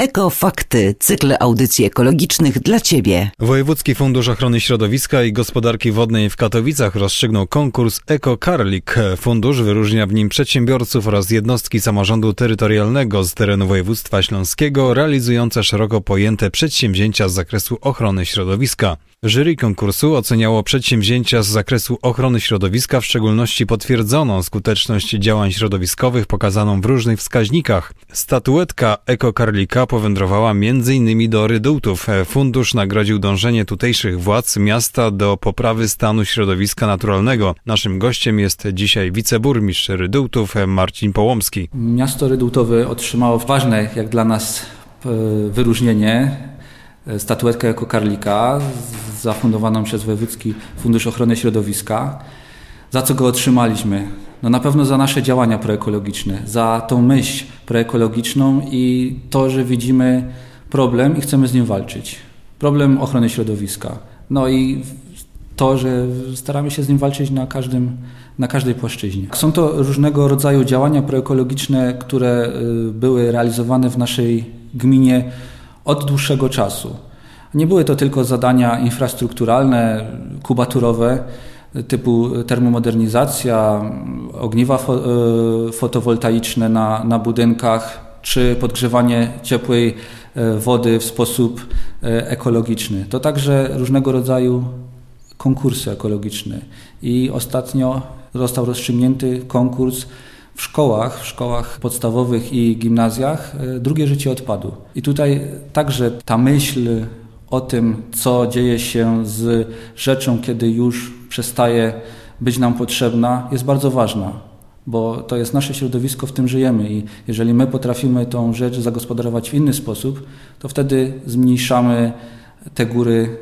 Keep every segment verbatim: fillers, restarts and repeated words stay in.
Ekofakty, cykl audycji ekologicznych dla Ciebie. Wojewódzki Fundusz Ochrony Środowiska i Gospodarki Wodnej w Katowicach rozstrzygnął konkurs EcoCarlik. Fundusz wyróżnia w nim przedsiębiorców oraz jednostki samorządu terytorialnego z terenu województwa śląskiego realizujące szeroko pojęte przedsięwzięcia z zakresu ochrony środowiska. Jury konkursu oceniało przedsięwzięcia z zakresu ochrony środowiska, w szczególności potwierdzono skuteczność działań środowiskowych pokazaną w różnych wskaźnikach. Statuetka EcoCarlika powędrowała między innymi do Rydułtów. Fundusz nagrodził dążenie tutejszych władz miasta do poprawy stanu środowiska naturalnego. Naszym gościem jest dzisiaj wiceburmistrz Rydułtów Marcin Połomski. Miasto Rydułtowy otrzymało ważne jak dla nas wyróżnienie, statuetkę EcoCarlika zafundowaną przez Wojewódzki Fundusz Ochrony Środowiska. Za co go otrzymaliśmy? No na pewno za nasze działania proekologiczne, za tą myśl proekologiczną i to, że widzimy problem i chcemy z nim walczyć. Problem ochrony środowiska. No i to, że staramy się z nim walczyć na każdym, na każdej płaszczyźnie. Są to różnego rodzaju działania proekologiczne, które były realizowane w naszej gminie od dłuższego czasu. Nie były to tylko zadania infrastrukturalne, kubaturowe, typu termomodernizacja, ogniwa fo- fotowoltaiczne na, na budynkach, czy podgrzewanie ciepłej wody w sposób ekologiczny. To także różnego rodzaju konkursy ekologiczne. I ostatnio został rozstrzygnięty konkurs w szkołach, w szkołach podstawowych i gimnazjach drugie życie odpadu. I tutaj także ta myśl o tym, co dzieje się z rzeczą, kiedy już przestaje być nam potrzebna, jest bardzo ważna, bo to jest nasze środowisko, w tym żyjemy i jeżeli my potrafimy tą rzecz zagospodarować w inny sposób, to wtedy zmniejszamy te góry,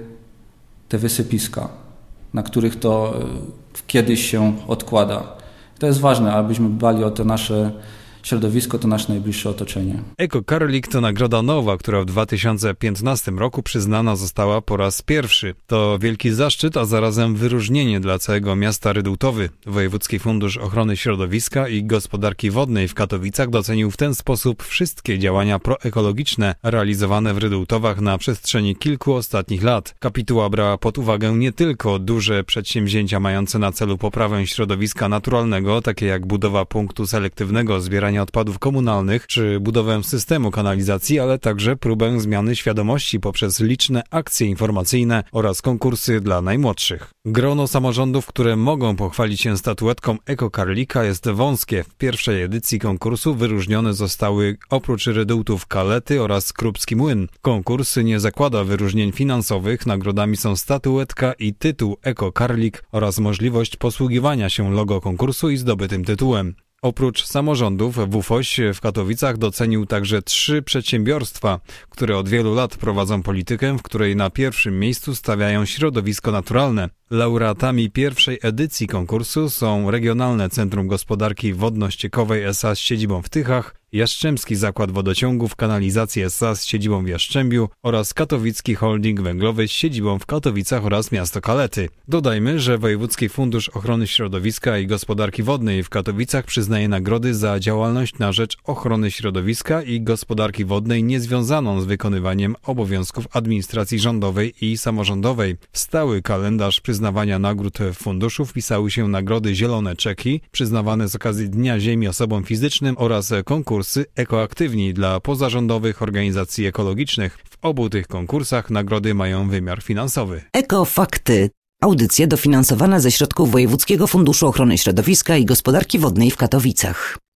te wysypiska, na których to kiedyś się odkłada. To jest ważne, abyśmy dbali o to nasze środowisko, to nasze najbliższe otoczenie. EcoCarlik to nagroda nowa, która w dwa tysiące piętnastym roku przyznana została po raz pierwszy. To wielki zaszczyt, a zarazem wyróżnienie dla całego miasta Rydułtowy. Wojewódzki Fundusz Ochrony Środowiska i Gospodarki Wodnej w Katowicach docenił w ten sposób wszystkie działania proekologiczne realizowane w Rydułtowach na przestrzeni kilku ostatnich lat. Kapituła brała pod uwagę nie tylko duże przedsięwzięcia mające na celu poprawę środowiska naturalnego, takie jak budowa punktu selektywnego zbierania odpadów komunalnych czy budowę systemu kanalizacji, ale także próbę zmiany świadomości poprzez liczne akcje informacyjne oraz konkursy dla najmłodszych. Grono samorządów, które mogą pochwalić się statuetką EcoCarlika jest wąskie. W pierwszej edycji konkursu wyróżnione zostały oprócz Rydułtów Kalety oraz Krupski Młyn. Konkurs nie zakłada wyróżnień finansowych, nagrodami są statuetka i tytuł EcoCarlik oraz możliwość posługiwania się logo konkursu i zdobytym tytułem. Oprócz samorządów W U F O Ś w Katowicach docenił także trzy przedsiębiorstwa, które od wielu lat prowadzą politykę, w której na pierwszym miejscu stawiają środowisko naturalne. Laureatami pierwszej edycji konkursu są Regionalne Centrum Gospodarki Wodno-Ściekowej S A z siedzibą w Tychach, Jastrzębski Zakład Wodociągów Kanalizacji S A z siedzibą w Jastrzębiu oraz Katowicki Holding Węglowy z siedzibą w Katowicach oraz miasto Kalety. Dodajmy, że Wojewódzki Fundusz Ochrony Środowiska i Gospodarki Wodnej w Katowicach przyznaje nagrody za działalność na rzecz ochrony środowiska i gospodarki wodnej niezwiązaną z wykonywaniem obowiązków administracji rządowej i samorządowej. W stały kalendarz przyznawania nagród w funduszu wpisały się nagrody Zielone Czeki, przyznawane z okazji Dnia Ziemi osobom fizycznym oraz konkursy Ekoaktywni dla pozarządowych organizacji ekologicznych. W obu tych konkursach nagrody mają wymiar finansowy. Ekofakty. Audycja dofinansowana ze środków Wojewódzkiego Funduszu Ochrony Środowiska i Gospodarki Wodnej w Katowicach.